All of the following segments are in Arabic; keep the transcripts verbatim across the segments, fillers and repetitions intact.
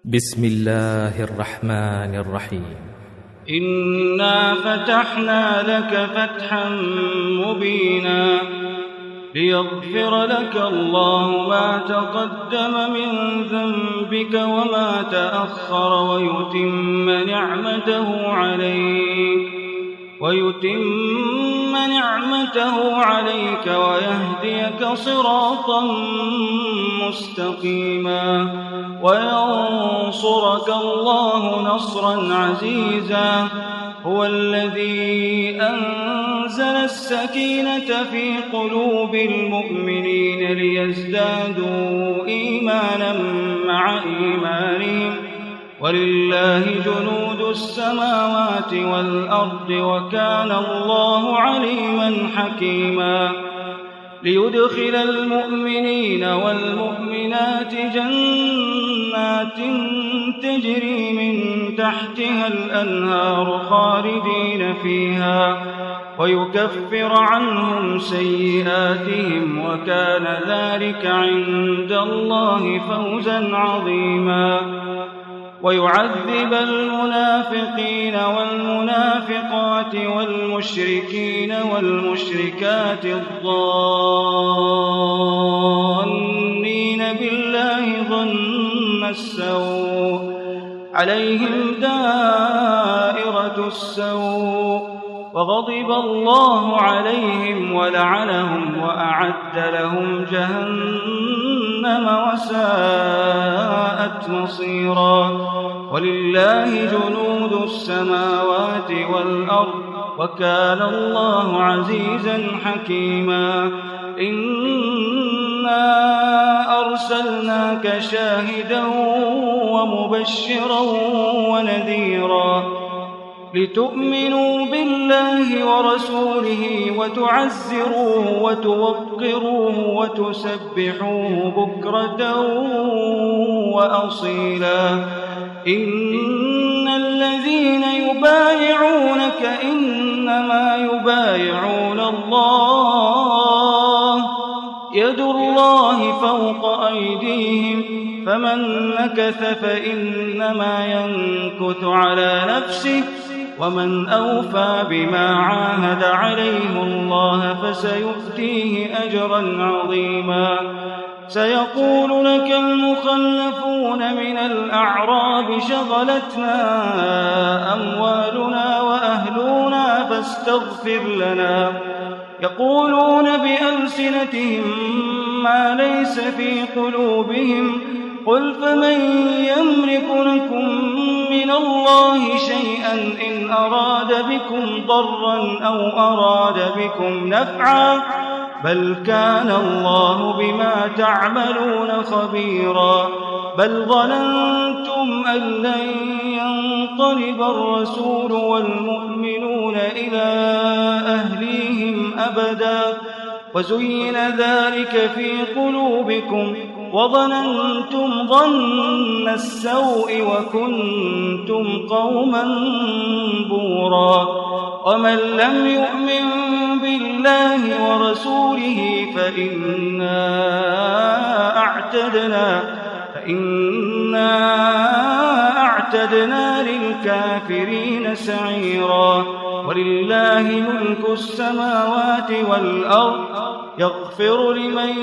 بسم الله الرحمن الرحيم. إنا فتحنا لك فتحا مبينا ليغفر لك الله ما تقدم من ذنبك وما تأخر ويتم نعمته عليك ويتم نعمته عليك ويهديك صراطا مستقيما وينصرك الله نصرا عزيزا. هو الذي أنزل السكينة في قلوب المؤمنين ليزدادوا إيمانا مع إيمانهم ولله جنود السماوات والأرض وكان الله عليما حكيما. ليدخل المؤمنين والمؤمنات جنات تجري من تحتها الأنهار خالدين فيها ويكفر عنهم سيئاتهم وكان ذلك عند الله فوزا عظيما. ويعذب المنافقين والمنافقات والمشركين والمشركات الظانين بالله ظن السوء عليهم دائرة السوء وغضب الله عليهم ولعنهم وأعد لهم جهنم وساءت مصيرا. ولله جنود السماوات والأرض وكان الله عزيزا حكيما. إنا أرسلناك شاهدا ومبشرا ونذيرا لتؤمنوا بالله ورسوله وتعزروه وتوقروه وتسبحوه بكرة وأصيلا. إن الذين يبايعونك إنما يبايعون الله يد الله فوق أيديهم فمن نكث فإنما ينكث على نفسه ومن أوفى بما عاهد عليه الله فسيؤتيه أجرا عظيما. سيقول لك المخلفون من الأعراب شغلتنا أموالنا وأهلنا فاستغفر لنا يقولون بألسنتهم ما ليس في قلوبهم قل فمن يملك لكم من الله شيئا إن أراد بكم ضرا أو أراد بكم نفعا بل كان الله بما تعملون خبيرا. بل ظننتم أن لن ينقلب الرسول والمؤمنون إلى أهليهم أبدا وزين ذلك في قلوبكم وظننتم ظن السوء وكنتم قوما بورا. ومن لم يؤمن بالله ورسوله فإنا أعتدنا فإنا أعتدنا للكافرين سعيرا. ولله ملك السماوات والأرض يغفر لمن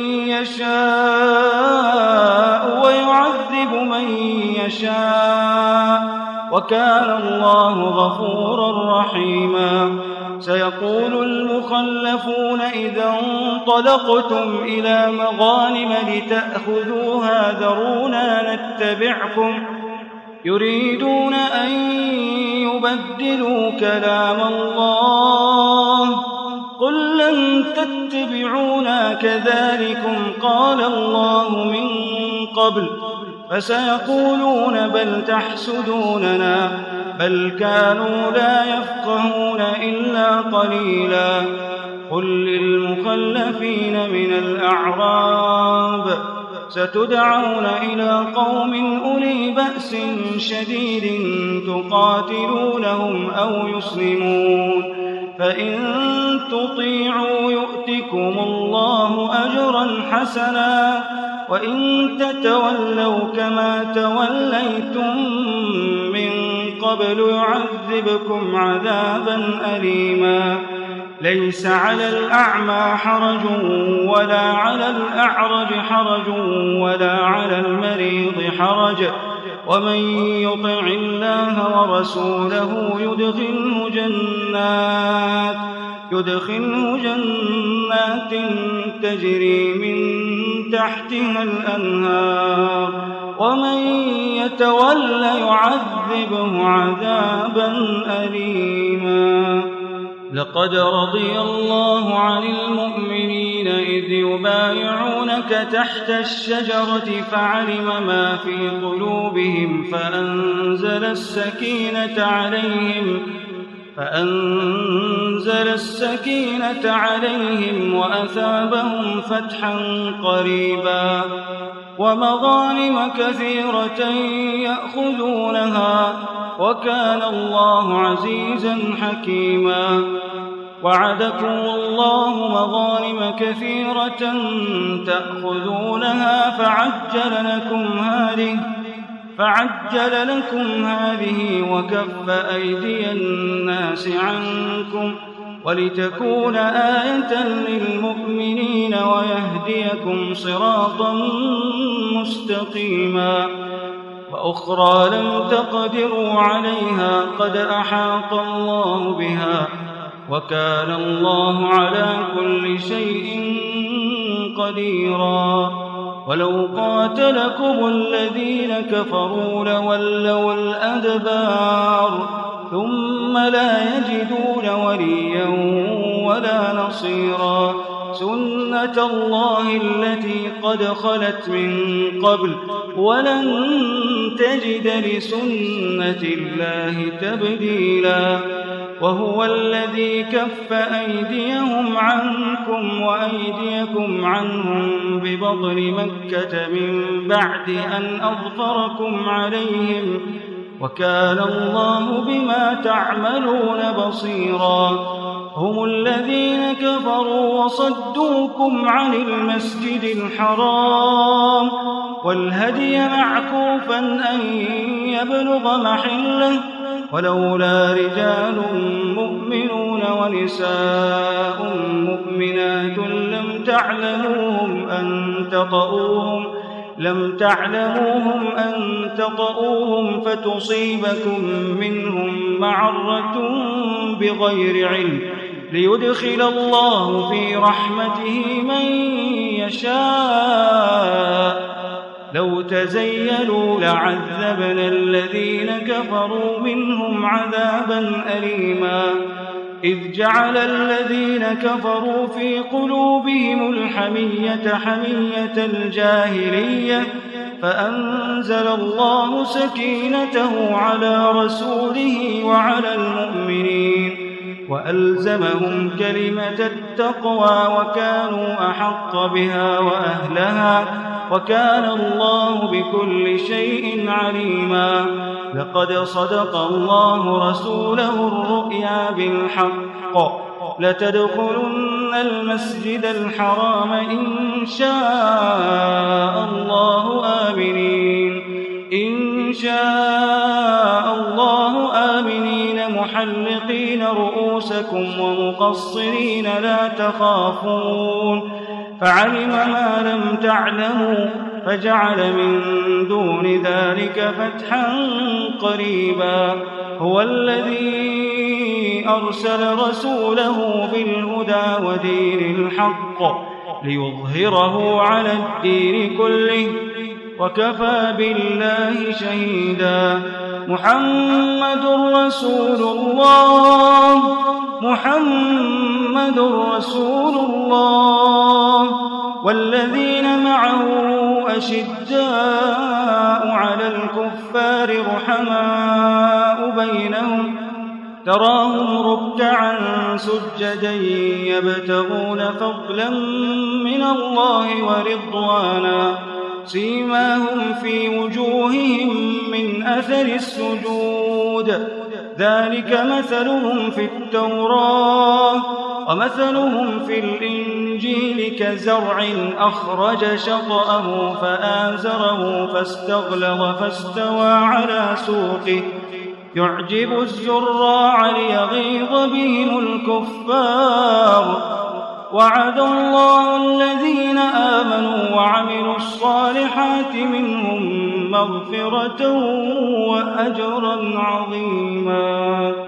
يشاء ويعذب من يشاء وكان الله غفورا رحيما. سيقول المخلفون إذا انطلقتم إلى مغانم لتأخذوها ذرونا نتبعكم يريدون أن يبدلوا كلام الله قل لن تتبعونا كذلكم قال الله من قبل فسيقولون بل تحسدوننا بل كانوا لا يفقهون إلا قليلا. قل للمخلفين من الأعراب ستدعون إلى قوم أولي بأس شديد تقاتلونهم أو يسلمون فإن تطيعوا يؤتكم الله أجرا حسنا وإن تتولوا كما توليتم من قبل يعذبكم عذابا أليما ليس على الأعمى حرج ولا على الأعرج حرج ولا على المريض حرج ومن يطع الله ورسوله يدخله جنات يدخله جنات تجري من تحتها الأنهار ومن يتول يعذبه عذابا أليما لقد رضي الله عن المؤمنين إذ يبايعونك تحت الشجرة فعلم ما في قلوبهم فأنزل السكينة عليهم فأنزل السكينة عليهم وأثابهم فتحا قريبا ومغانم كثيرة يأخذونها وكان الله عزيزا حكيما وعدكم الله مغانم كثيرة تأخذونها فعجل لكم هذه فعجل لكم هذه وكف أيدي الناس عنكم ولتكون آية للمؤمنين ويهديكم صراطا مستقيما وأخرى لم تقدروا عليها قد أحاط الله بها وكان الله على كل شيء قديرا ولو قاتلكم الذين كفروا لولوا الأدبار ثم لا يجدون وليا ولا نصيرا سنة الله التي قد خلت من قبل ولن تجد لسنة الله تبديلا وهو الذي كف أيديهم عنكم وأيديكم عنهم ببطن مكة من بعد أن أظفركم عليهم وكان الله بما تعملون بصيرا هم الذين كفروا وصدوكم عن المسجد الحرام والهدي معكوفا أن يبلغ محله ولولا رجال مؤمنون ونساء مؤمنات لم تعلموهم أن تطؤوهم لم تعلموهم أن تطؤوهم فتصيبكم منهم معرة بغير علم ليدخل الله في رحمته من يشاء لو تزيلوا لعذبنا الذين كفروا منهم عذابا أليما إذ جعل الذين كفروا في قلوبهم الحمية حمية الجاهلية فأنزل الله سكينته على رسوله وعلى المؤمنين وألزمهم كلمة التقوى وكانوا أحق بها وأهلها وكان الله بكل شيء عليما لقد صدق الله رسوله الرؤيا بالحق لتدخلن المسجد الحرام إن شاء الله آمنين إن شاء الله آمنين محلقين رؤوسكم ومقصرين لا تخافون فعلم ما لم تعلموا فجعل من دون ذلك فتحا قريبا هو الذي أرسل رسوله بالهدى ودين الحق ليظهره على الدين كله وكفى بالله شهيدا محمد رسول الله محمد رسول الله والذين معه أشداء على الكفار رحماء بينهم تراهم ركعا سجدا يبتغون فضلا من الله ورضوانا سيماهم في وجوههم من أثر السجود ذلك مثلهم في التوراة ومثلهم في الإنجيل كزرع أخرج شطأه فآزره فاستغلظ فاستوى على سوقه يعجب الزراع ليغيظ بهم الكفار. وعد الله الذين آمنوا وعملوا الصالحات منهم مغفرة وأجرا عظيما.